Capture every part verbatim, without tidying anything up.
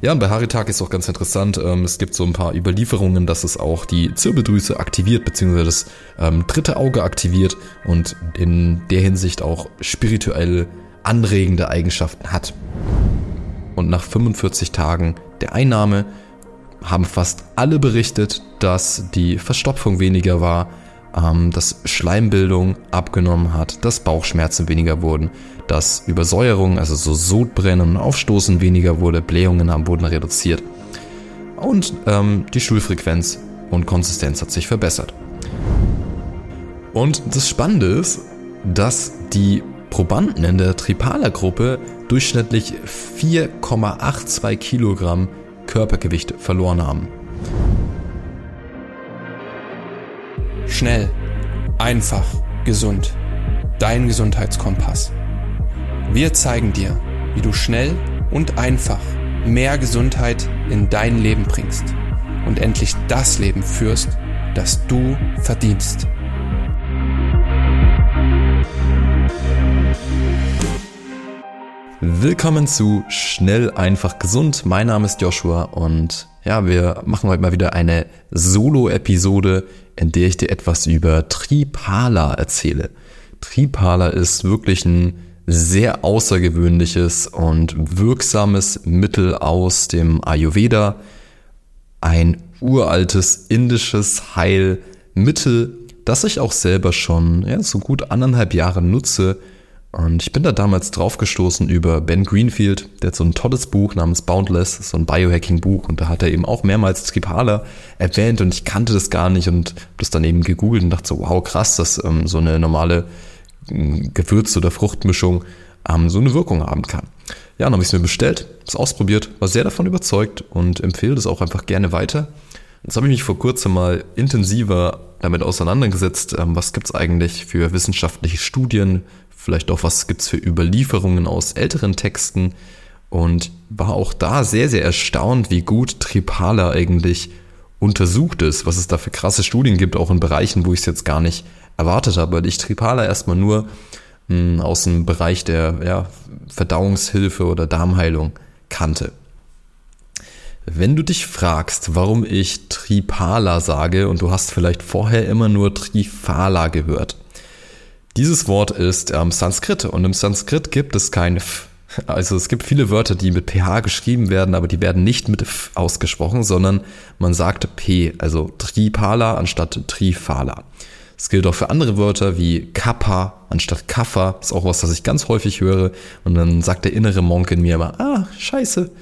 Ja, und bei Haritaki ist auch ganz interessant, ähm, es gibt so ein paar Überlieferungen, dass es auch die Zirbeldrüse aktiviert, beziehungsweise das ähm, dritte Auge aktiviert und in der Hinsicht auch spirituell anregende Eigenschaften hat. Und nach fünfundvierzig Tagen der Einnahme haben fast alle berichtet, dass die Verstopfung weniger war, ähm, dass Schleimbildung abgenommen hat, dass Bauchschmerzen weniger wurden, dass Übersäuerung, also so Sodbrennen und Aufstoßen weniger wurde, Blähungen am Boden reduziert und ähm, die Stuhlfrequenz und Konsistenz hat sich verbessert. Und das Spannende ist, dass die Probanden in der Tripala-Gruppe durchschnittlich vier Komma zweiundachtzig Kilogramm Körpergewicht verloren haben. Schnell, einfach, gesund. Dein Gesundheitskompass. Wir zeigen dir, wie du schnell und einfach mehr Gesundheit in dein Leben bringst und endlich das Leben führst, das du verdienst. Willkommen zu Schnell, einfach, gesund. Mein Name ist Joshua und ja, wir machen heute mal wieder eine Solo-Episode, in der ich dir etwas über Tripala erzähle. Tripala ist wirklich ein sehr außergewöhnliches und wirksames Mittel aus dem Ayurveda. Ein uraltes indisches Heilmittel, das ich auch selber schon ja, so gut anderthalb Jahre nutze. Und ich bin da damals drauf gestoßen über Ben Greenfield, der hat so ein tolles Buch namens Boundless, so ein Biohacking-Buch und da hat er eben auch mehrmals Tripala erwähnt und ich kannte das gar nicht und habe das dann eben gegoogelt und dachte so, wow krass, dass ähm, so eine normale ähm, Gewürz- oder Fruchtmischung ähm, so eine Wirkung haben kann. Ja, dann habe ich es mir bestellt, es ausprobiert, war sehr davon überzeugt und empfehle das auch einfach gerne weiter. Jetzt habe ich mich vor kurzem mal intensiver damit auseinandergesetzt, ähm, was gibt es eigentlich für wissenschaftliche Studien, vielleicht auch, was gibt's für Überlieferungen aus älteren Texten und war auch da sehr, sehr erstaunt, wie gut Tripala eigentlich untersucht ist, was es da für krasse Studien gibt, auch in Bereichen, wo ich es jetzt gar nicht erwartet habe, weil ich Tripala erstmal nur mh, aus dem Bereich der ja, Verdauungshilfe oder Darmheilung kannte. Wenn du dich fragst, warum ich Tripala sage und du hast vielleicht vorher immer nur Triphala gehört, dieses Wort ist ähm, Sanskrit und im Sanskrit gibt es kein F. Also es gibt viele Wörter, die mit P H geschrieben werden, aber die werden nicht mit F ausgesprochen, sondern man sagt P, also Tripala anstatt Triphala. Das gilt auch für andere Wörter wie Kappa anstatt Kapha, ist auch was, das ich ganz häufig höre und dann sagt der innere Monk in mir immer, ah, scheiße.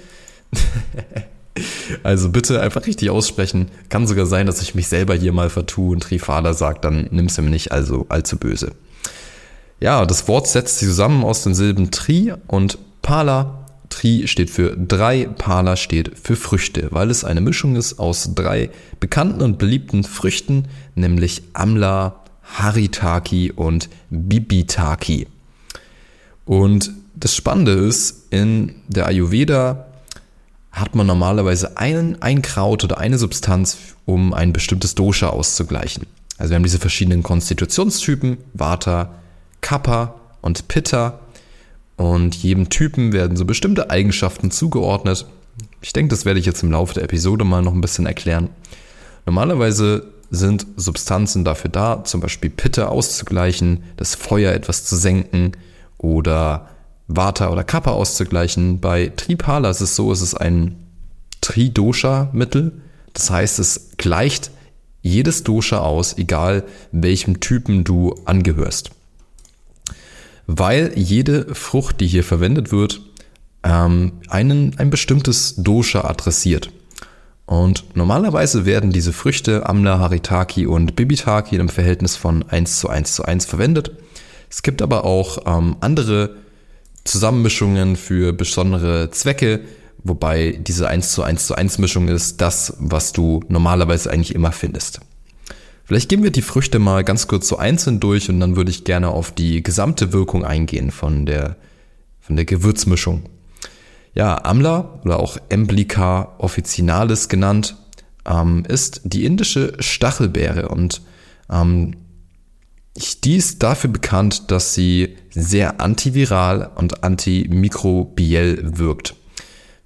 Also bitte einfach richtig aussprechen. Kann sogar sein, dass ich mich selber hier mal vertue und Triphala sage, dann nimm's mir nicht also allzu böse. Ja, das Wort setzt sich zusammen aus den Silben Tri und Pala. Tri steht für drei, Pala steht für Früchte, weil es eine Mischung ist aus drei bekannten und beliebten Früchten, nämlich Amla, Haritaki und Bibitaki. Und das Spannende ist, in der Ayurveda hat man normalerweise ein, ein Kraut oder eine Substanz, um ein bestimmtes Dosha auszugleichen. Also wir haben diese verschiedenen Konstitutionstypen, Vata, Kapha und Pitta und jedem Typen werden so bestimmte Eigenschaften zugeordnet. Ich denke, das werde ich jetzt im Laufe der Episode mal noch ein bisschen erklären. Normalerweise sind Substanzen dafür da, zum Beispiel Pitta auszugleichen, das Feuer etwas zu senken oder Vata oder Kapha auszugleichen. Bei Tripala ist es so, es ist ein Tridosha-Mittel. Das heißt, es gleicht jedes Dosha aus, egal welchem Typen du angehörst. Weil jede Frucht, die hier verwendet wird, ähm, einen, ein bestimmtes Dosha adressiert. Und normalerweise werden diese Früchte Amla, Haritaki und Bibitaki im Verhältnis von eins zu eins zu eins verwendet. Es gibt aber auch ähm, andere Zusammenmischungen für besondere Zwecke, wobei diese eins zu eins zu eins Mischung ist das, was du normalerweise eigentlich immer findest. Vielleicht gehen wir die Früchte mal ganz kurz so einzeln durch und dann würde ich gerne auf die gesamte Wirkung eingehen von der, von der Gewürzmischung. Ja, Amla oder auch Emblica officinalis genannt, ähm, ist die indische Stachelbeere und ähm, die ist dafür bekannt, dass sie sehr antiviral und antimikrobiell wirkt.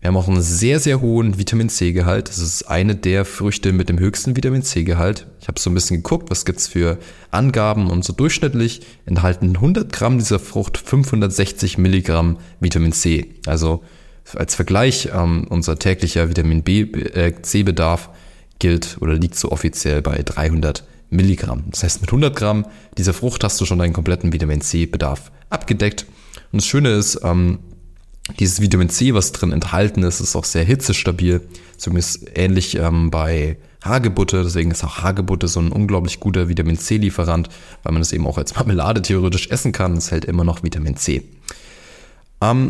Wir haben auch einen sehr, sehr hohen Vitamin-C-Gehalt. Das ist eine der Früchte mit dem höchsten Vitamin-C-Gehalt. Ich habe so ein bisschen geguckt, was gibt's für Angaben, und so durchschnittlich enthalten hundert Gramm dieser Frucht fünfhundertsechzig Milligramm Vitamin C. Also als Vergleich, ähm, unser täglicher Vitamin-C-Bedarf gilt oder liegt so offiziell bei dreihundert Milligramm. Das heißt, mit hundert Gramm dieser Frucht hast du schon deinen kompletten Vitamin-C-Bedarf abgedeckt. Und das Schöne ist, ähm, dieses Vitamin C, was drin enthalten ist, ist auch sehr hitzestabil. Zumindest ähnlich ähm, bei Hagebutte. Deswegen ist auch Hagebutte so ein unglaublich guter Vitamin C-Lieferant, weil man es eben auch als Marmelade theoretisch essen kann. Es hält immer noch Vitamin C. Ähm,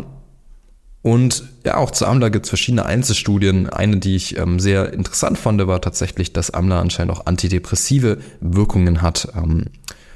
und ja, auch zu Amla gibt es verschiedene Einzelstudien. Eine, die ich ähm, sehr interessant fand, war tatsächlich, dass Amla anscheinend auch antidepressive Wirkungen hat. Ähm,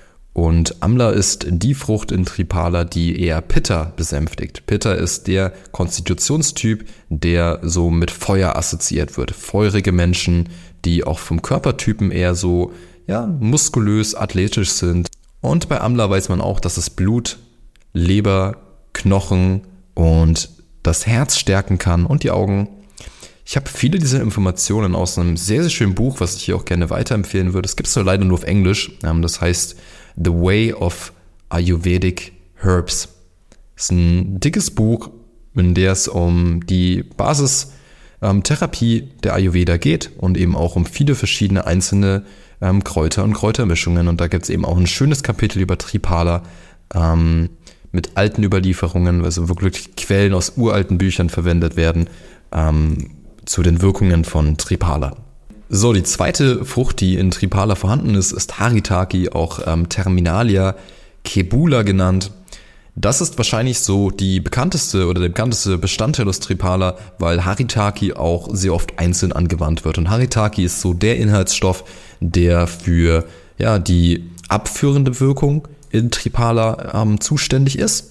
Und Amla ist die Frucht in Triphala, die eher Pitta besänftigt. Pitta ist der Konstitutionstyp, der so mit Feuer assoziiert wird. Feurige Menschen, die auch vom Körpertypen eher so ja, muskulös, athletisch sind. Und bei Amla weiß man auch, dass es Blut, Leber, Knochen und das Herz stärken kann und die Augen. Ich habe viele dieser Informationen aus einem sehr, sehr schönen Buch, was ich hier auch gerne weiterempfehlen würde. Es gibt es nur leider nur auf Englisch. Das heißt The Way of Ayurvedic Herbs. Das ist ein dickes Buch, in der es um die Basistherapie ähm, der Ayurveda geht und eben auch um viele verschiedene einzelne ähm, Kräuter und Kräutermischungen. Und da gibt es eben auch ein schönes Kapitel über Triphala ähm, mit alten Überlieferungen, also wirklich Quellen aus uralten Büchern verwendet werden ähm, zu den Wirkungen von Triphala. So, die zweite Frucht, die in Triphala vorhanden ist, ist Haritaki, auch ähm, Terminalia Kebula genannt. Das ist wahrscheinlich so die bekannteste oder der bekannteste Bestandteil aus Triphala, weil Haritaki auch sehr oft einzeln angewandt wird. Und Haritaki ist so der Inhaltsstoff, der für ja, die abführende Wirkung in Triphala ähm, zuständig ist.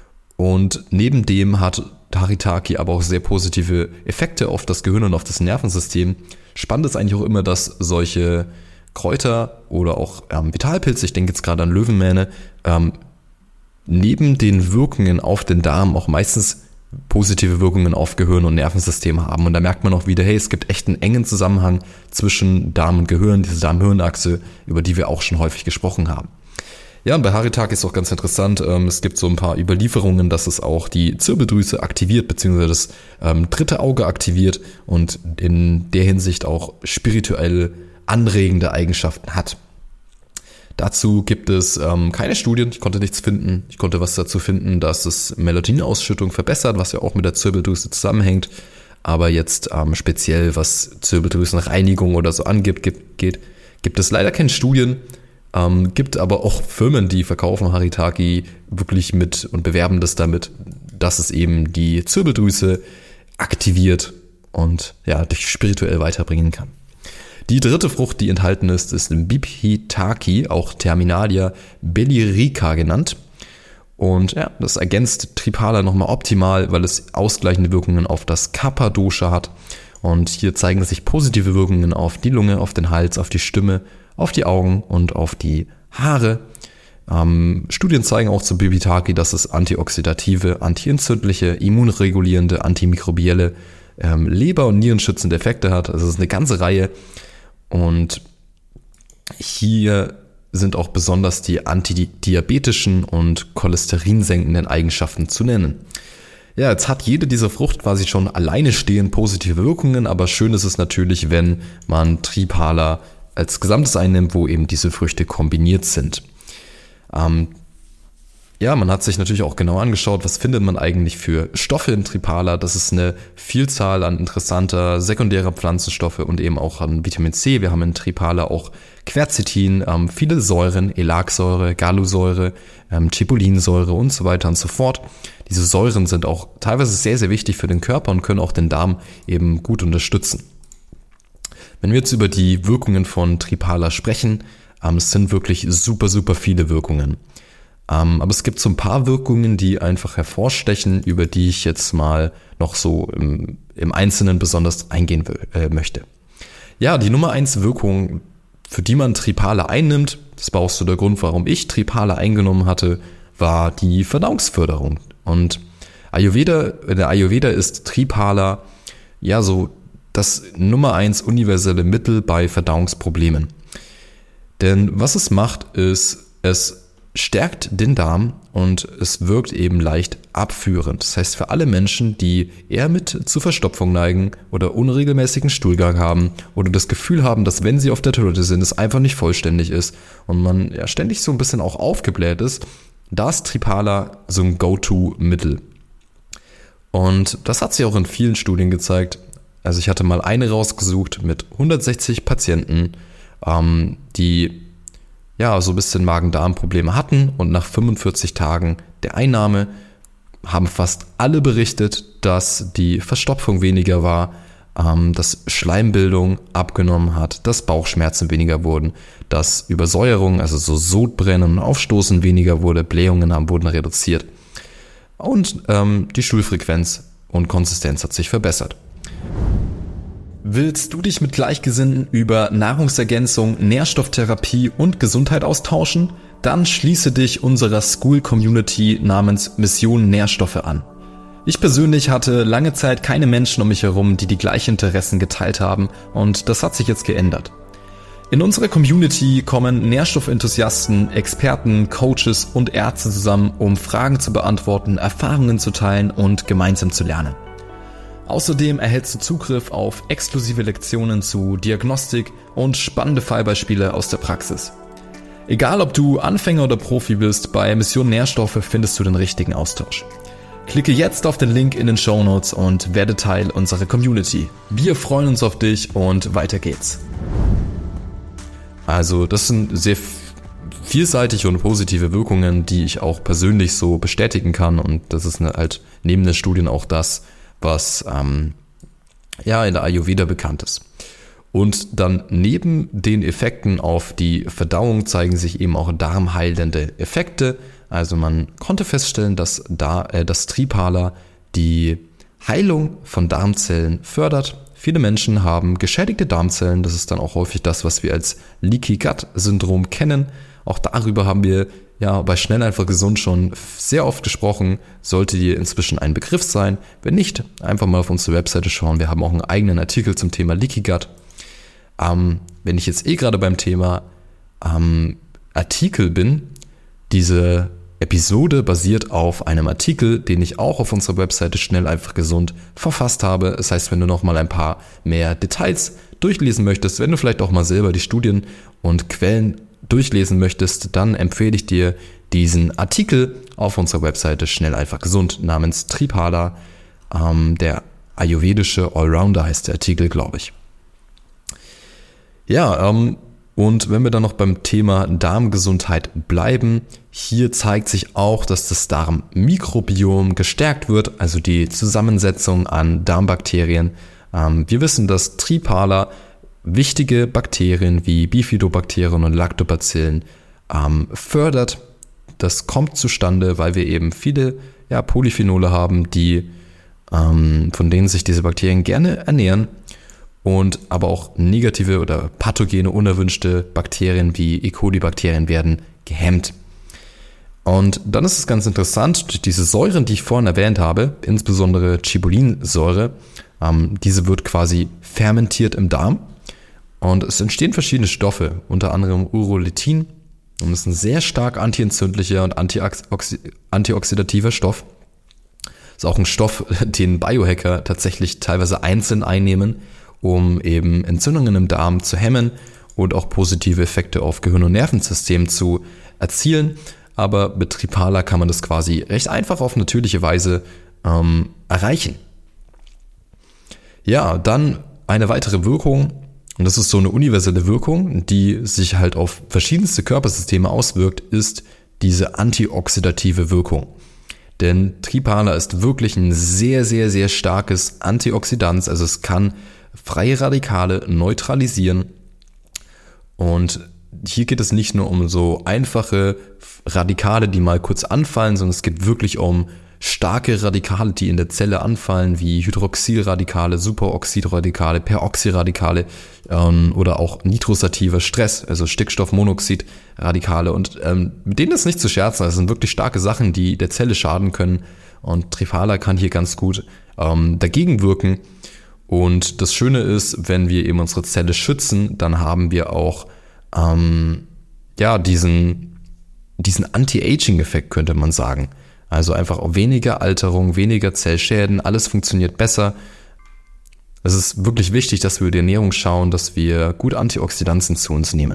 Und neben dem hat Haritaki aber auch sehr positive Effekte auf das Gehirn und auf das Nervensystem. Spannend ist eigentlich auch immer, dass solche Kräuter oder auch ähm, Vitalpilze, ich denke jetzt gerade an Löwenmähne, ähm, neben den Wirkungen auf den Darm auch meistens positive Wirkungen auf Gehirn und Nervensystem haben. Und da merkt man auch wieder, hey, es gibt echt einen engen Zusammenhang zwischen Darm und Gehirn, diese Darm-Hirn-Achse, über die wir auch schon häufig gesprochen haben. Ja, und bei Haritaki ist auch ganz interessant, ähm, es gibt so ein paar Überlieferungen, dass es auch die Zirbeldrüse aktiviert, beziehungsweise das ähm, dritte Auge aktiviert und in der Hinsicht auch spirituell anregende Eigenschaften hat. Dazu gibt es ähm, keine Studien, ich konnte nichts finden. Ich konnte was dazu finden, dass es Melatoninausschüttung verbessert, was ja auch mit der Zirbeldrüse zusammenhängt. Aber jetzt ähm, speziell, was Zirbeldrüsenreinigung oder so angibt, gibt, geht, gibt es leider keine Studien. Ähm, gibt aber auch Firmen, die verkaufen Haritaki wirklich mit und bewerben das damit, dass es eben die Zirbeldrüse aktiviert und ja, dich spirituell weiterbringen kann. Die dritte Frucht, die enthalten ist, ist ein Bibhitaki, auch Terminalia bellirica genannt. Und ja, das ergänzt Triphala nochmal optimal, weil es ausgleichende Wirkungen auf das Kapha-Dosha hat. Und hier zeigen sich positive Wirkungen auf die Lunge, auf den Hals, auf die Stimme, auf die Augen und auf die Haare. Ähm, Studien zeigen auch zu Bibhitaki, dass es antioxidative, antientzündliche, immunregulierende, antimikrobielle, ähm, Leber- und Nierenschützende Effekte hat. Also es ist eine ganze Reihe. Und hier sind auch besonders die antidiabetischen und cholesterinsenkenden Eigenschaften zu nennen. Ja, jetzt hat jede dieser Frucht quasi schon alleine stehend positive Wirkungen, aber schön ist es natürlich, wenn man Triphala als Gesamtes einnimmt, wo eben diese Früchte kombiniert sind. Ähm, ja, man hat sich natürlich auch genau angeschaut, was findet man eigentlich für Stoffe in Triphala. Das ist eine Vielzahl an interessanter sekundärer Pflanzenstoffe und eben auch an Vitamin C. Wir haben in Triphala auch Quercetin, ähm, viele Säuren, Elagsäure, Gallusäure, ähm, Cipolinsäure und so weiter und so fort. Diese Säuren sind auch teilweise sehr, sehr wichtig für den Körper und können auch den Darm eben gut unterstützen. Wenn wir jetzt über die Wirkungen von Triphala sprechen, ähm, es sind wirklich super, super viele Wirkungen. Ähm, aber es gibt so ein paar Wirkungen, die einfach hervorstechen, über die ich jetzt mal noch so im, im Einzelnen besonders eingehen will, äh, möchte. Ja, die Nummer eins Wirkung, für die man Triphala einnimmt, das war auch so der Grund, warum ich Triphala eingenommen hatte, war die Verdauungsförderung. Und Ayurveda, in der Ayurveda ist Triphala ja so das Nummer eins universelle Mittel bei Verdauungsproblemen. Denn was es macht, ist, es stärkt den Darm und es wirkt eben leicht abführend. Das heißt, für alle Menschen, die eher mit zu Verstopfung neigen oder unregelmäßigen Stuhlgang haben oder das Gefühl haben, dass wenn sie auf der Toilette sind, es einfach nicht vollständig ist und man ja ständig so ein bisschen auch aufgebläht ist, da ist Triphala so ein Go-To-Mittel. Und das hat sich auch in vielen Studien gezeigt. Also ich hatte mal eine rausgesucht mit hundertsechzig Patienten, ähm, die ja, so ein bisschen Magen-Darm-Probleme hatten und nach fünfundvierzig Tagen der Einnahme haben fast alle berichtet, dass die Verstopfung weniger war, ähm, dass Schleimbildung abgenommen hat, dass Bauchschmerzen weniger wurden, dass Übersäuerung, also so Sodbrennen und Aufstoßen weniger wurde, Blähungen haben, wurden reduziert und ähm, die Stuhlfrequenz und Konsistenz hat sich verbessert. Willst du dich mit Gleichgesinnten über Nahrungsergänzung, Nährstofftherapie und Gesundheit austauschen? Dann schließe dich unserer School-Community namens Mission Nährstoffe an. Ich persönlich hatte lange Zeit keine Menschen um mich herum, die die gleichen Interessen geteilt haben und das hat sich jetzt geändert. In unserer Community kommen Nährstoffenthusiasten, Experten, Coaches und Ärzte zusammen, um Fragen zu beantworten, Erfahrungen zu teilen und gemeinsam zu lernen. Außerdem erhältst du Zugriff auf exklusive Lektionen zu Diagnostik und spannende Fallbeispiele aus der Praxis. Egal ob du Anfänger oder Profi bist, bei Mission Nährstoffe findest du den richtigen Austausch. Klicke jetzt auf den Link in den Shownotes und werde Teil unserer Community. Wir freuen uns auf dich und weiter geht's. Also das sind sehr vielseitige und positive Wirkungen, die ich auch persönlich so bestätigen kann und das ist halt neben den Studien auch das, was ähm, ja in der Ayurveda bekannt ist. Und dann neben den Effekten auf die Verdauung zeigen sich eben auch darmheilende Effekte. Also man konnte feststellen, dass, da, äh, dass Triphala die Heilung von Darmzellen fördert. Viele Menschen haben geschädigte Darmzellen. Das ist dann auch häufig das, was wir als Leaky Gut Syndrom kennen. Auch darüber haben wir ja bei Schnell einfach gesund schon sehr oft gesprochen. Sollte dir inzwischen ein Begriff sein. Wenn nicht, einfach mal auf unsere Webseite schauen. Wir haben auch einen eigenen Artikel zum Thema Leaky Gut. Ähm, wenn ich jetzt eh gerade beim Thema ähm, Artikel bin, diese Episode basiert auf einem Artikel, den ich auch auf unserer Webseite Schnell einfach gesund verfasst habe. Das heißt, wenn du noch mal ein paar mehr Details durchlesen möchtest, wenn du vielleicht auch mal selber die Studien und Quellen durchlesen möchtest, dann empfehle ich dir diesen Artikel auf unserer Webseite Schnell einfach gesund namens Triphala, ähm, der ayurvedische Allrounder heißt der Artikel, glaube ich. Ja, ähm, und wenn wir dann noch beim Thema Darmgesundheit bleiben, hier zeigt sich auch, dass das Darmmikrobiom gestärkt wird, also die Zusammensetzung an Darmbakterien. Ähm, wir wissen, dass Triphala wichtige Bakterien wie Bifidobakterien und Lactobacillen ähm, fördert. Das kommt zustande, weil wir eben viele ja, Polyphenole haben, die, ähm, von denen sich diese Bakterien gerne ernähren. Und aber auch negative oder pathogene, unerwünschte Bakterien wie E. coli-Bakterien werden gehemmt. Und dann ist es ganz interessant, durch diese Säuren, die ich vorhin erwähnt habe, insbesondere Cibollinsäure, ähm, diese wird quasi fermentiert im Darm und es entstehen verschiedene Stoffe, unter anderem Urolithin, und das ist ein sehr stark antientzündlicher und antioxi- antioxidativer Stoff. Das ist auch ein Stoff, den Biohacker tatsächlich teilweise einzeln einnehmen, um eben Entzündungen im Darm zu hemmen und auch positive Effekte auf Gehirn- und Nervensystem zu erzielen. Aber mit Triphala kann man das quasi recht einfach auf natürliche Weise ähm, erreichen. Ja, dann eine weitere Wirkung, und das ist so eine universelle Wirkung, die sich halt auf verschiedenste Körpersysteme auswirkt, ist diese antioxidative Wirkung. Denn Triphala ist wirklich ein sehr, sehr, sehr starkes Antioxidant, also es kann freie Radikale neutralisieren. Und hier geht es nicht nur um so einfache Radikale, die mal kurz anfallen, sondern es geht wirklich um starke Radikale, die in der Zelle anfallen, wie Hydroxylradikale, Superoxidradikale, Peroxyradikale ähm, oder auch nitrosativer Stress, also Stickstoffmonoxidradikale. Und ähm, mit denen ist nicht zu scherzen, das sind wirklich starke Sachen, die der Zelle schaden können und Triphala kann hier ganz gut ähm, dagegen wirken. Und das Schöne ist, wenn wir eben unsere Zelle schützen, dann haben wir auch ähm, ja, diesen, diesen Anti-Aging-Effekt, könnte man sagen. Also einfach auch weniger Alterung, weniger Zellschäden, alles funktioniert besser. Es ist wirklich wichtig, dass wir über die Ernährung schauen, dass wir gut Antioxidantien zu uns nehmen.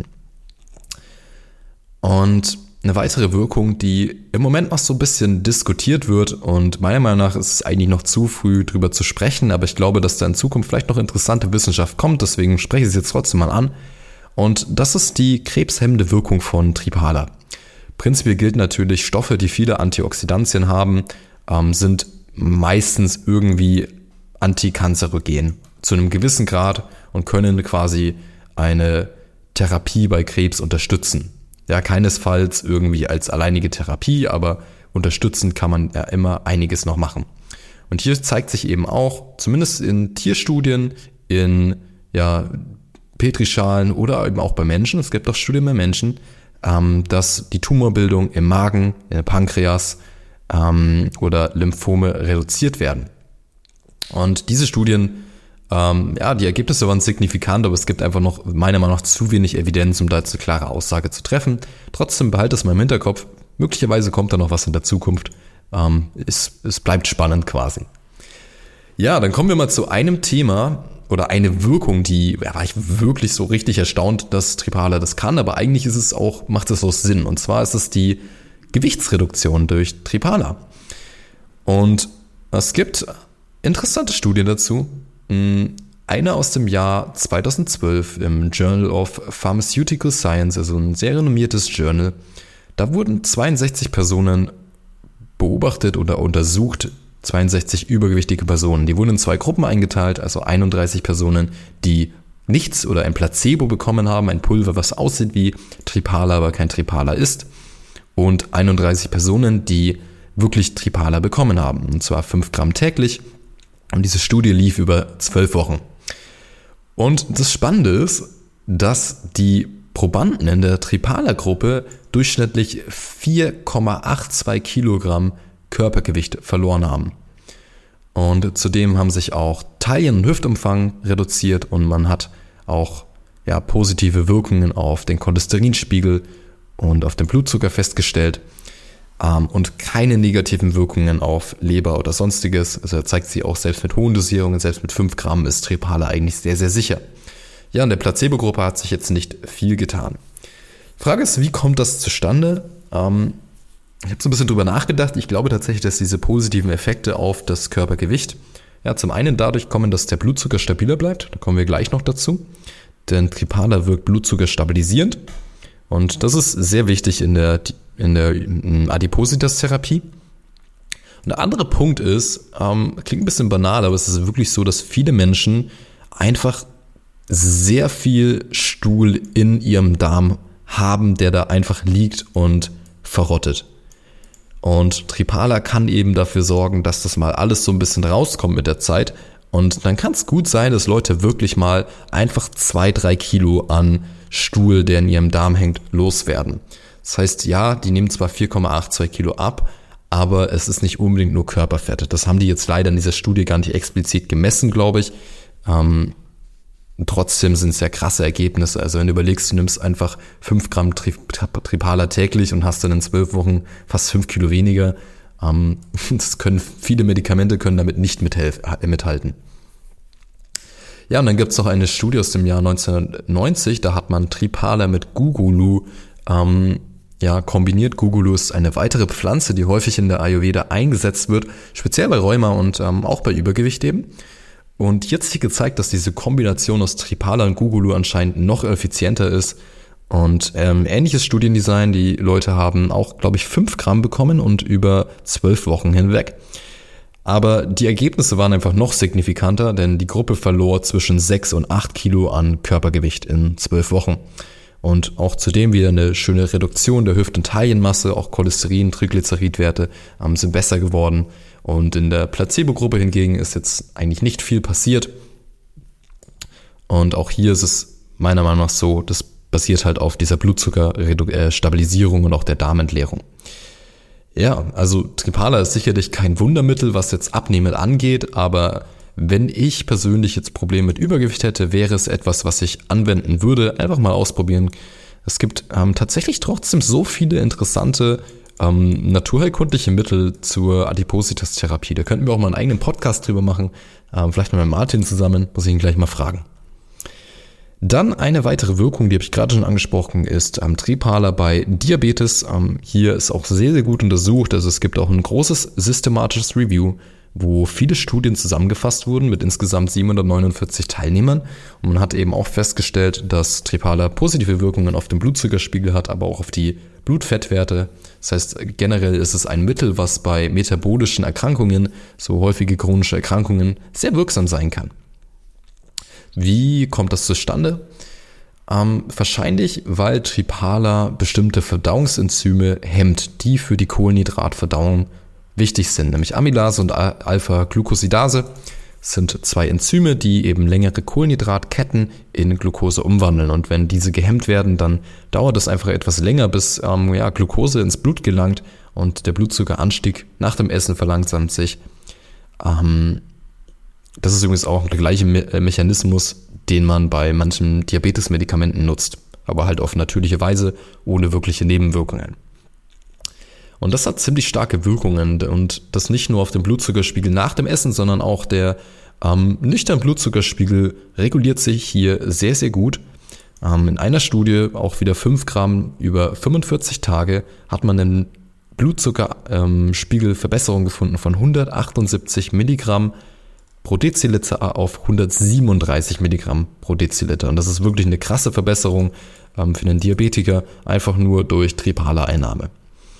Und eine weitere Wirkung, die im Moment noch so ein bisschen diskutiert wird und meiner Meinung nach ist es eigentlich noch zu früh drüber zu sprechen, aber ich glaube, dass da in Zukunft vielleicht noch interessante Wissenschaft kommt, deswegen spreche ich es jetzt trotzdem mal an. Und das ist die krebshemmende Wirkung von Triphala. Prinzipiell gilt natürlich, Stoffe, die viele Antioxidantien haben, ähm, sind meistens irgendwie antikanzerogen zu einem gewissen Grad und können quasi eine Therapie bei Krebs unterstützen. Ja, keinesfalls irgendwie als alleinige Therapie, aber unterstützend kann man ja immer einiges noch machen. Und hier zeigt sich eben auch, zumindest in Tierstudien, in ja, Petrischalen oder eben auch bei Menschen, es gibt auch Studien bei Menschen, ähm, dass die Tumorbildung im Magen, in der Pankreas ähm, oder Lymphome reduziert werden. Und diese Studien, ähm, ja, die Ergebnisse waren signifikant, aber es gibt einfach noch, meiner Meinung nach, zu wenig Evidenz, um da jetzt eine klare Aussage zu treffen. Trotzdem behalte es mal im Hinterkopf. Möglicherweise kommt da noch was in der Zukunft. Ähm, es, es bleibt spannend quasi. Ja, dann kommen wir mal zu einem Thema oder eine Wirkung, die, ja, war ich wirklich so richtig erstaunt, dass Triphala das kann, aber eigentlich ist es auch, macht es auch Sinn. Und zwar ist es die Gewichtsreduktion durch Triphala. Und es gibt interessante Studien dazu. Eine aus dem Jahr zweitausendzwölf im Journal of Pharmaceutical Science, also ein sehr renommiertes Journal. Da wurden zweiundsechzig Personen beobachtet oder untersucht, zweiundsechzig übergewichtige Personen. Die wurden in zwei Gruppen eingeteilt, also einunddreißig Personen, die nichts oder ein Placebo bekommen haben, ein Pulver, was aussieht wie Triphala, aber kein Triphala ist, und einunddreißig Personen, die wirklich Triphala bekommen haben, und zwar fünf Gramm täglich. Und diese Studie lief über zwölf Wochen. Und das Spannende ist, dass die Probanden in der Triphala-Gruppe durchschnittlich vier Komma zweiundachtzig Kilogramm Körpergewicht verloren haben. Und zudem haben sich auch Taillen- und Hüftumfang reduziert und man hat auch ja, positive Wirkungen auf den Cholesterinspiegel und auf den Blutzucker festgestellt. Und keine negativen Wirkungen auf Leber oder sonstiges. Also er zeigt sie auch, selbst mit hohen Dosierungen, selbst mit fünf Gramm ist Triphala eigentlich sehr, sehr sicher. Ja, in der Placebo-Gruppe hat sich jetzt nicht viel getan. Frage ist, wie kommt das zustande? Ähm, ich habe so ein bisschen drüber nachgedacht. Ich glaube tatsächlich, dass diese positiven Effekte auf das Körpergewicht, ja, zum einen dadurch kommen, dass der Blutzucker stabiler bleibt. Da kommen wir gleich noch dazu. Denn Triphala wirkt Blutzucker stabilisierend. Und das ist sehr wichtig in der in der Adipositas-Therapie. Und der andere Punkt ist, ähm, klingt ein bisschen banal, aber es ist wirklich so, dass viele Menschen einfach sehr viel Stuhl in ihrem Darm haben, der da einfach liegt und verrottet. Und Triphala kann eben dafür sorgen, dass das mal alles so ein bisschen rauskommt mit der Zeit. Und dann kann es gut sein, dass Leute wirklich mal einfach zwei, drei Kilo an Stuhl, der in ihrem Darm hängt, loswerden. Das heißt, ja, die nehmen zwar vier Komma zweiundachtzig Kilo ab, aber es ist nicht unbedingt nur Körperfette. Das haben die jetzt leider in dieser Studie gar nicht explizit gemessen, glaube ich. Ähm, trotzdem sind es ja krasse Ergebnisse. Also wenn du überlegst, du nimmst einfach fünf Gramm Triphala täglich und hast dann in zwölf Wochen fast fünf Kilo weniger. Ähm, das können viele Medikamente können damit nicht mithelf- mithalten. Ja, und dann gibt es noch eine Studie aus dem Jahr neunzehnhundertneunzig, da hat man Triphala mit Gugulu ähm, ja, kombiniert. Gugulu ist eine weitere Pflanze, die häufig in der Ayurveda eingesetzt wird, speziell bei Rheuma und ähm, auch bei Übergewicht eben. Und jetzt hier gezeigt, dass diese Kombination aus Triphala und Gugulu anscheinend noch effizienter ist. Und ähm, ähnliches Studiendesign, die Leute haben auch, glaube ich, fünf Gramm bekommen und über zwölf Wochen hinweg. Aber die Ergebnisse waren einfach noch signifikanter, denn die Gruppe verlor zwischen sechs und acht Kilo an Körpergewicht in zwölf Wochen. Und auch zudem wieder eine schöne Reduktion der Hüft- und Taillenmasse, auch Cholesterin, Triglyceridwerte ähm, sind besser geworden. Und in der Placebo-Gruppe hingegen ist jetzt eigentlich nicht viel passiert. Und auch hier ist es meiner Meinung nach so, das basiert halt auf dieser Blutzuckerstabilisierung und auch der Darmentleerung. Ja, also Tripala ist sicherlich kein Wundermittel, was jetzt Abnehmen angeht, aber wenn ich persönlich jetzt Probleme mit Übergewicht hätte, wäre es etwas, was ich anwenden würde. Einfach mal ausprobieren. Es gibt ähm, tatsächlich trotzdem so viele interessante ähm, naturheilkundliche Mittel zur Adipositas-Therapie. Da könnten wir auch mal einen eigenen Podcast drüber machen. Ähm, vielleicht mal mit Martin zusammen, muss ich ihn gleich mal fragen. Dann eine weitere Wirkung, die habe ich gerade schon angesprochen, ist ähm, Tripala bei Diabetes. Ähm, hier ist auch sehr, sehr gut untersucht. Also es gibt auch ein großes systematisches Review, wo viele Studien zusammengefasst wurden mit insgesamt siebenhundertneunundvierzig Teilnehmern. Und man hat eben auch festgestellt, dass Tripala positive Wirkungen auf den Blutzuckerspiegel hat, aber auch auf die Blutfettwerte. Das heißt, generell ist es ein Mittel, was bei metabolischen Erkrankungen, so häufige chronische Erkrankungen, sehr wirksam sein kann. Wie kommt das zustande? Ähm, wahrscheinlich, weil Tripala bestimmte Verdauungsenzyme hemmt, die für die Kohlenhydratverdauung wichtig sind, nämlich Amylase und Alpha-Glucosidase sind zwei Enzyme, die eben längere Kohlenhydratketten in Glucose umwandeln. Und wenn diese gehemmt werden, dann dauert es einfach etwas länger, bis ähm, ja, Glucose ins Blut gelangt und der Blutzuckeranstieg nach dem Essen verlangsamt sich. Ähm, Das ist übrigens auch der gleiche Me- Mechanismus, den man bei manchen Diabetesmedikamenten nutzt, aber halt auf natürliche Weise, ohne wirkliche Nebenwirkungen. Und das hat ziemlich starke Wirkungen und das nicht nur auf den Blutzuckerspiegel nach dem Essen, sondern auch der ähm, nüchterne Blutzuckerspiegel reguliert sich hier sehr, sehr gut. Ähm, in einer Studie, auch wieder fünf Gramm über fünfundvierzig Tage, hat man einen Blutzuckerspiegelverbesserung ähm, gefunden von hundertachtundsiebzig Milligramm pro Deziliter auf hundertsiebenunddreißig Milligramm pro Deziliter. Und das ist wirklich eine krasse Verbesserung ähm, für einen Diabetiker, einfach nur durch Tripala-Einnahme.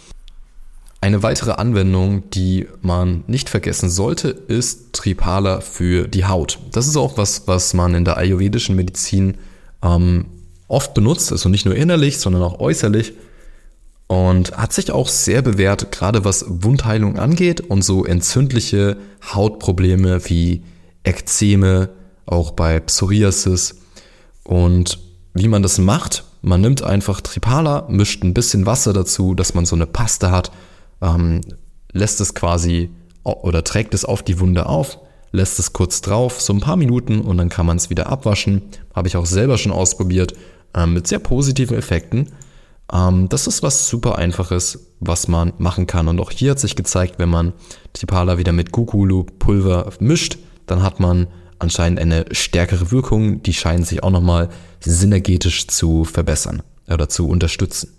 Eine weitere Anwendung, die man nicht vergessen sollte, ist Tripala für die Haut. Das ist auch was, was man in der ayurvedischen Medizin ähm, oft benutzt, also nicht nur innerlich, sondern auch äußerlich. Und hat sich auch sehr bewährt, gerade was Wundheilung angeht und so entzündliche Hautprobleme wie Ekzeme, auch bei Psoriasis. Und wie man das macht, man nimmt einfach Tripala, mischt ein bisschen Wasser dazu, dass man so eine Paste hat, ähm, lässt es quasi oder trägt es auf die Wunde auf, lässt es kurz drauf, so ein paar Minuten und dann kann man es wieder abwaschen. Habe ich auch selber schon ausprobiert, ähm, mit sehr positiven Effekten. Das ist was super Einfaches, was man machen kann. Und auch hier hat sich gezeigt, wenn man Tripala wieder mit Guggulu-Pulver mischt, dann hat man anscheinend eine stärkere Wirkung. Die scheinen sich auch nochmal synergetisch zu verbessern oder zu unterstützen.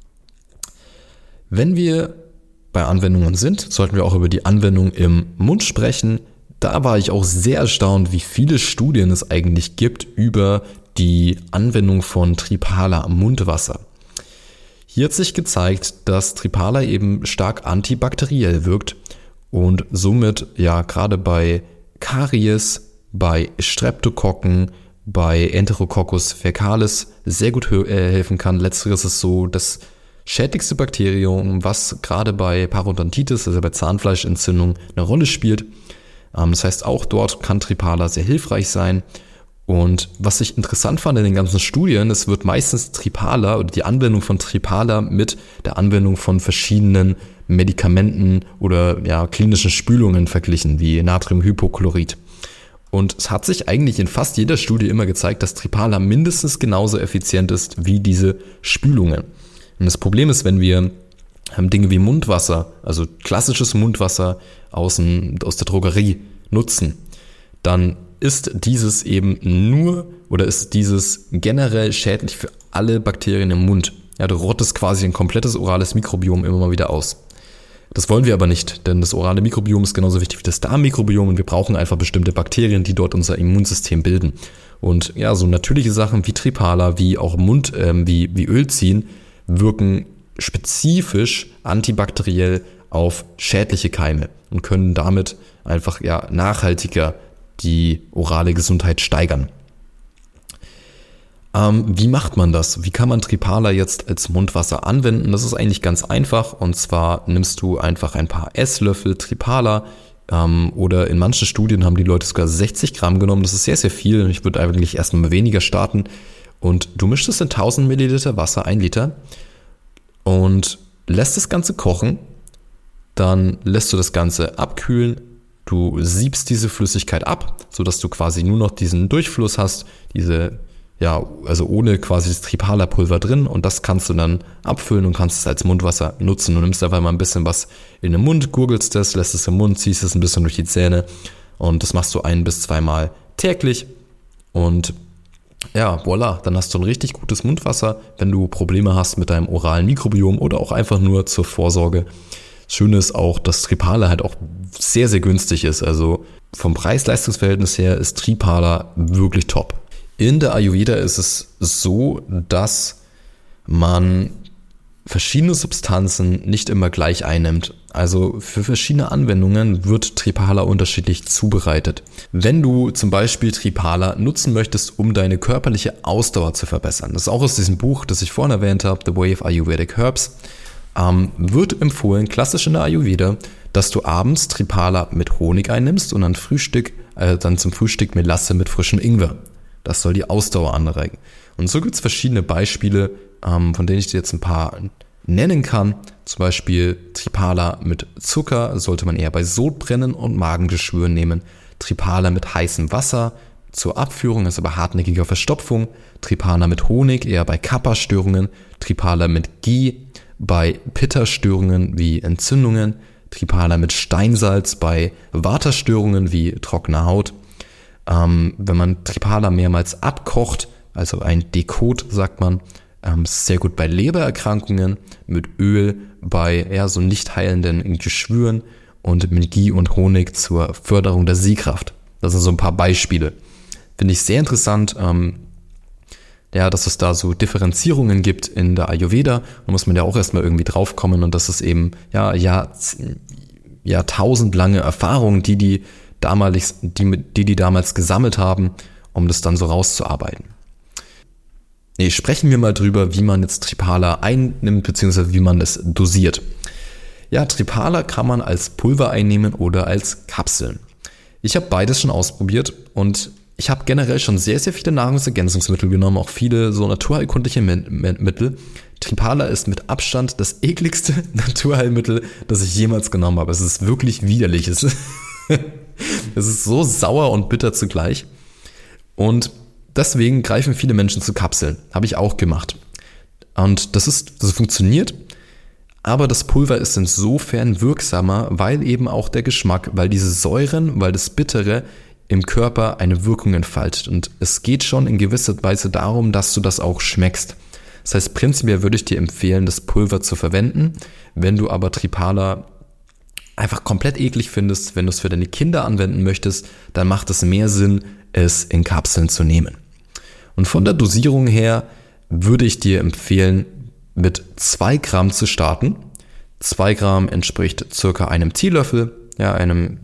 Wenn wir bei Anwendungen sind, sollten wir auch über die Anwendung im Mund sprechen. Da war ich auch sehr erstaunt, wie viele Studien es eigentlich gibt über die Anwendung von Tripala am Mundwasser. Hier hat sich gezeigt, dass Tripala eben stark antibakteriell wirkt und somit ja gerade bei Karies, bei Streptokokken, bei Enterococcus faecalis sehr gut helfen kann. Letzteres ist so das schädlichste Bakterium, was gerade bei Parodontitis, also bei Zahnfleischentzündung, eine Rolle spielt. Das heißt, auch dort kann Tripala sehr hilfreich sein. Und was ich interessant fand in den ganzen Studien, es wird meistens Tripala oder die Anwendung von Tripala mit der Anwendung von verschiedenen Medikamenten oder ja, klinischen Spülungen verglichen, wie Natriumhypochlorid. Und es hat sich eigentlich in fast jeder Studie immer gezeigt, dass Tripala mindestens genauso effizient ist wie diese Spülungen. Und das Problem ist, wenn wir Dinge wie Mundwasser, also klassisches Mundwasser aus, dem, aus der Drogerie nutzen, dann ist dieses eben nur oder ist dieses generell schädlich für alle Bakterien im Mund. Ja, du rottest quasi ein komplettes orales Mikrobiom immer mal wieder aus. Das wollen wir aber nicht, denn das orale Mikrobiom ist genauso wichtig wie das Darmmikrobiom und wir brauchen einfach bestimmte Bakterien, die dort unser Immunsystem bilden. Und ja, so natürliche Sachen wie Tripala, wie auch Mund, äh, wie, wie Öl ziehen, wirken spezifisch antibakteriell auf schädliche Keime und können damit einfach ja nachhaltiger die orale Gesundheit steigern. Ähm, wie macht man das? Wie kann man Tripala jetzt als Mundwasser anwenden? Das ist eigentlich ganz einfach und zwar nimmst du einfach ein paar Esslöffel Tripala ähm, oder in manchen Studien haben die Leute sogar sechzig Gramm genommen. Das ist sehr, sehr viel. Ich würde eigentlich erst mal weniger starten und du mischst es in tausend Milliliter Wasser, ein Liter und lässt das Ganze kochen Dann lässt du das Ganze abkühlen. Du siebst diese Flüssigkeit ab, sodass du quasi nur noch diesen Durchfluss hast, diese, ja, also ohne quasi das Tripala-Pulver drin, und das kannst du dann abfüllen und kannst es als Mundwasser nutzen. Du nimmst einfach mal ein bisschen was in den Mund, gurgelst das, lässt es im Mund, ziehst es ein bisschen durch die Zähne und das machst du ein- bis zweimal täglich und ja, voilà, dann hast du ein richtig gutes Mundwasser, wenn du Probleme hast mit deinem oralen Mikrobiom oder auch einfach nur zur Vorsorge. Schön ist auch, dass Tripala halt auch sehr, sehr günstig ist. Also vom Preis-Leistungs-Verhältnis her ist Tripala wirklich top. In der Ayurveda ist es so, dass man verschiedene Substanzen nicht immer gleich einnimmt. Also für verschiedene Anwendungen wird Tripala unterschiedlich zubereitet. Wenn du zum Beispiel Tripala nutzen möchtest, um deine körperliche Ausdauer zu verbessern, das ist auch aus diesem Buch, das ich vorhin erwähnt habe, The Way of Ayurvedic Herbs, ähm, wird empfohlen, klassisch in der Ayurveda, dass du abends Tripala mit Honig einnimmst und dann Frühstück, äh, dann zum Frühstück Melasse mit frischem Ingwer. Das soll die Ausdauer anregen. Und so gibt es verschiedene Beispiele, ähm, von denen ich dir jetzt ein paar nennen kann. Zum Beispiel Tripala mit Zucker sollte man eher bei Sodbrennen und Magengeschwüren nehmen. Tripala mit heißem Wasser zur Abführung, also bei hartnäckiger Verstopfung. Tripala mit Honig eher bei Kapha-Störungen. Tripala mit Ghee bei Pitta-Störungen wie Entzündungen. Tripala mit Steinsalz bei Vata-Störungen wie trockener Haut. Ähm, wenn man Tripala mehrmals abkocht, also ein Dekot sagt man, ähm, ist sehr gut bei Lebererkrankungen, mit Öl bei eher so nicht heilenden Geschwüren und mit Ghee und Honig zur Förderung der Sehkraft. Das sind so ein paar Beispiele. Finde ich sehr interessant, ähm, ja, dass es da so Differenzierungen gibt in der Ayurveda. Da muss man ja auch erstmal irgendwie draufkommen, und das ist eben ja, ja jahrtausendlange Erfahrung, die die, damalig, die, die die damals gesammelt haben, um das dann so rauszuarbeiten. Nee, sprechen wir mal drüber, wie man jetzt Tripala einnimmt, beziehungsweise wie man es dosiert. Ja, Tripala kann man als Pulver einnehmen oder als Kapseln. Ich habe beides schon ausprobiert und ich habe generell schon sehr, sehr viele Nahrungsergänzungsmittel genommen, auch viele so naturheilkundliche Mittel. Tripala ist mit Abstand das ekligste Naturheilmittel, das ich jemals genommen habe. Es ist wirklich widerlich. Es ist, es ist so sauer und bitter zugleich. Und deswegen greifen viele Menschen zu Kapseln. Habe ich auch gemacht. Und das ist, das funktioniert. Aber das Pulver ist insofern wirksamer, weil eben auch der Geschmack, weil diese Säuren, weil das Bittere im Körper eine Wirkung entfaltet. Und es geht schon in gewisser Weise darum, dass du das auch schmeckst. Das heißt, prinzipiell würde ich dir empfehlen, das Pulver zu verwenden. Wenn du aber Tripala einfach komplett eklig findest, wenn du es für deine Kinder anwenden möchtest, dann macht es mehr Sinn, es in Kapseln zu nehmen. Und von der Dosierung her würde ich dir empfehlen, mit zwei Gramm zu starten. Zwei Gramm entspricht circa einem Teelöffel, ja, einem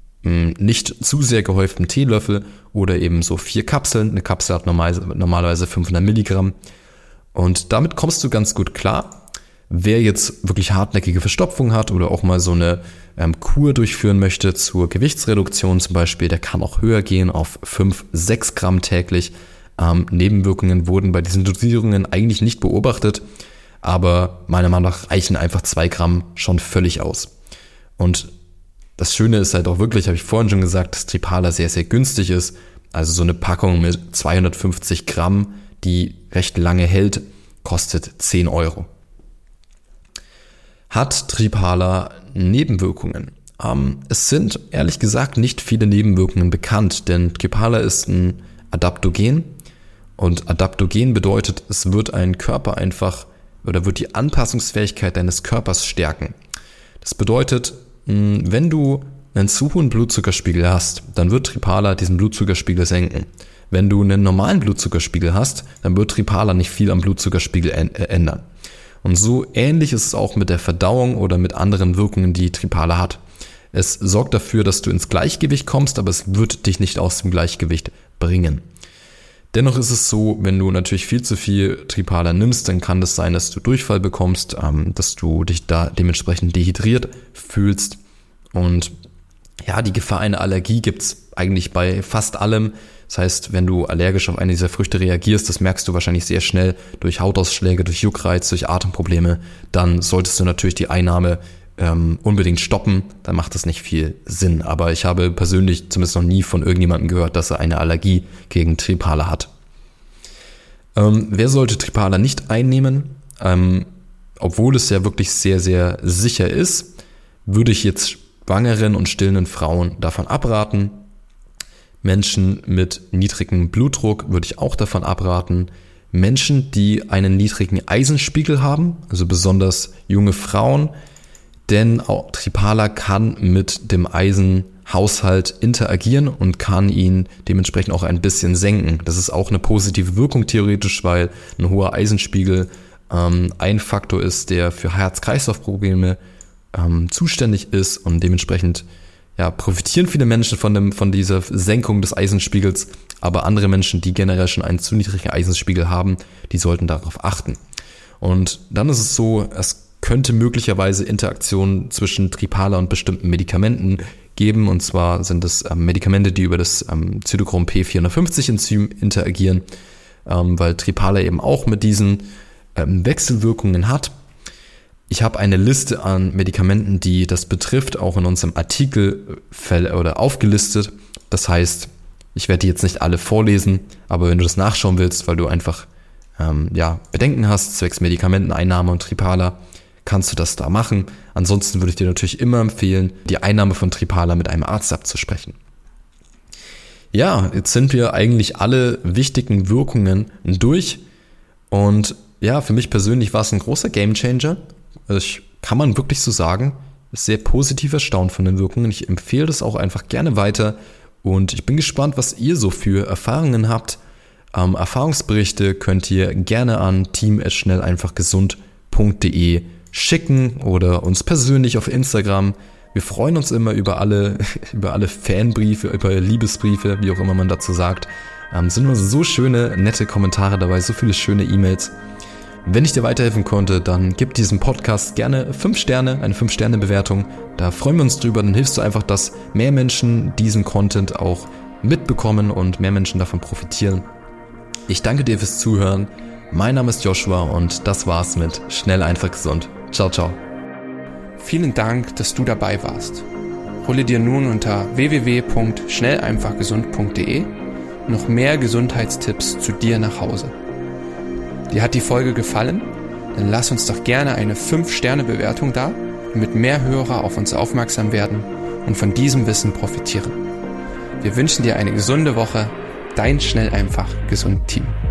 nicht zu sehr gehäuften Teelöffel oder eben so vier Kapseln. Eine Kapsel hat normal, normalerweise fünfhundert Milligramm. Und damit kommst du ganz gut klar. Wer jetzt wirklich hartnäckige Verstopfung hat oder auch mal so eine ähm, Kur durchführen möchte zur Gewichtsreduktion zum Beispiel, der kann auch höher gehen auf fünf, sechs Gramm täglich. Ähm, Nebenwirkungen wurden bei diesen Dosierungen eigentlich nicht beobachtet, aber meiner Meinung nach reichen einfach zwei Gramm schon völlig aus. Und das Schöne ist halt auch wirklich, habe ich vorhin schon gesagt, dass Tripala sehr, sehr günstig ist. Also so eine Packung mit zweihundertfünfzig Gramm, die recht lange hält, kostet zehn Euro. Hat Tripala Nebenwirkungen? Ähm, es sind ehrlich gesagt nicht viele Nebenwirkungen bekannt, denn Tripala ist ein Adaptogen. Und Adaptogen bedeutet, es wird ein Körper einfach, oder wird die Anpassungsfähigkeit deines Körpers stärken. Das bedeutet, wenn du einen zu hohen Blutzuckerspiegel hast, dann wird Tripala diesen Blutzuckerspiegel senken. Wenn du einen normalen Blutzuckerspiegel hast, dann wird Tripala nicht viel am Blutzuckerspiegel ändern. Und so ähnlich ist es auch mit der Verdauung oder mit anderen Wirkungen, die Tripala hat. Es sorgt dafür, dass du ins Gleichgewicht kommst, aber es wird dich nicht aus dem Gleichgewicht bringen. Dennoch ist es so, wenn du natürlich viel zu viel Tripala nimmst, dann kann es sein, dass du Durchfall bekommst, ähm, dass du dich da dementsprechend dehydriert fühlst. Und ja, die Gefahr einer Allergie gibt's eigentlich bei fast allem. Das heißt, wenn du allergisch auf eine dieser Früchte reagierst, das merkst du wahrscheinlich sehr schnell durch Hautausschläge, durch Juckreiz, durch Atemprobleme, dann solltest du natürlich die Einnahme ähm, unbedingt stoppen, dann macht das nicht viel Sinn. Aber ich habe persönlich zumindest noch nie von irgendjemandem gehört, dass er eine Allergie gegen Triphala hat. Ähm, wer sollte Triphala nicht einnehmen? Ähm, obwohl es ja wirklich sehr, sehr sicher ist, würde ich jetzt schwangeren und stillenden Frauen davon abraten. Menschen mit niedrigem Blutdruck würde ich auch davon abraten. Menschen, die einen niedrigen Eisenspiegel haben, also besonders junge Frauen, denn auch Triphala kann mit dem Eisenhaushalt interagieren und kann ihn dementsprechend auch ein bisschen senken. Das ist auch eine positive Wirkung theoretisch, weil ein hoher Eisenspiegel ähm, ein Faktor ist, der für Herz-Kreislauf-Probleme ähm, zuständig ist und dementsprechend ja, profitieren viele Menschen von, dem, von dieser Senkung des Eisenspiegels, aber andere Menschen, die generell schon einen zu niedrigen Eisenspiegel haben, die sollten darauf achten. Und dann ist es so, es könnte möglicherweise Interaktionen zwischen Triphala und bestimmten Medikamenten geben, und zwar sind es ähm, Medikamente, die über das ähm, Cytochrom P vierhundertfünfzig Enzym interagieren, ähm, weil Triphala eben auch mit diesen ähm, Wechselwirkungen hat. Ich habe eine Liste an Medikamenten, die das betrifft, auch in unserem Artikel oder aufgelistet. Das heißt, ich werde die jetzt nicht alle vorlesen, aber wenn du das nachschauen willst, weil du einfach ähm, ja, Bedenken hast, zwecks Medikamenteneinnahme und Triphala, kannst du das da machen. Ansonsten würde ich dir natürlich immer empfehlen, die Einnahme von Triphala mit einem Arzt abzusprechen. Ja, jetzt sind wir eigentlich alle wichtigen Wirkungen durch. Und ja, für mich persönlich war es ein großer Gamechanger. Ich kann man wirklich so sagen, sehr positiv erstaunt von den Wirkungen. Ich empfehle das auch einfach gerne weiter und ich bin gespannt, was ihr so für Erfahrungen habt. Ähm, Erfahrungsberichte könnt ihr gerne an team at schnell einfach gesund punkt de schicken oder uns persönlich auf Instagram. Wir freuen uns immer über alle, über alle Fanbriefe, über Liebesbriefe, wie auch immer man dazu sagt. Ähm, sind immer so schöne, nette Kommentare dabei, so viele schöne E-Mails. Wenn ich dir weiterhelfen konnte, dann gib diesem Podcast gerne fünf Sterne, eine fünf Sterne Bewertung. Da freuen wir uns drüber. Dann hilfst du einfach, dass mehr Menschen diesen Content auch mitbekommen und mehr Menschen davon profitieren. Ich danke dir fürs Zuhören. Mein Name ist Joshua und das war's mit Schnell, einfach, gesund. Ciao, ciao. Vielen Dank, dass du dabei warst. Hole dir nun unter w w w punkt schnell einfach gesund punkt de noch mehr Gesundheitstipps zu dir nach Hause. Dir hat die Folge gefallen? Dann lass uns doch gerne eine fünf Sterne Bewertung da, damit mehr Hörer auf uns aufmerksam werden und von diesem Wissen profitieren. Wir wünschen dir eine gesunde Woche. Dein Schnell, einfach, gesund Team.